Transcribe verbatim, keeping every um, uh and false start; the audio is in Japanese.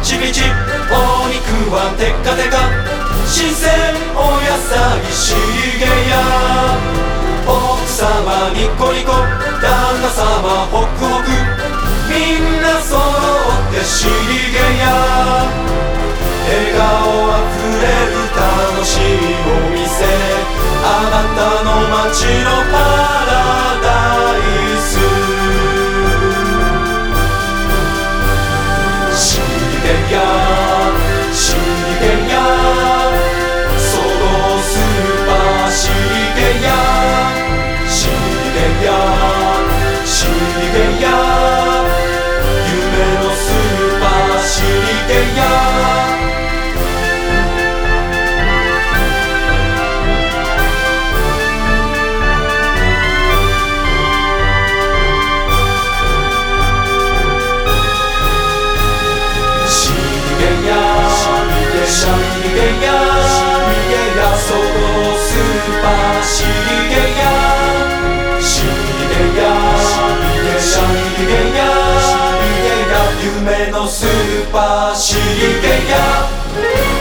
チピチ、お肉はテカテカ、新鮮お野菜しげや、奥様ニコニコ、旦那様ホクホク、みんな揃ってしげや、笑顔あふれる楽しいお店、あなたの街のパラダイス。しげやしげや、そごうスーパーしげや、しげやしげや、夢のスーパーしげや。しげやそごうスーパーしげや、しげやしげや、夢のスーパーしげや。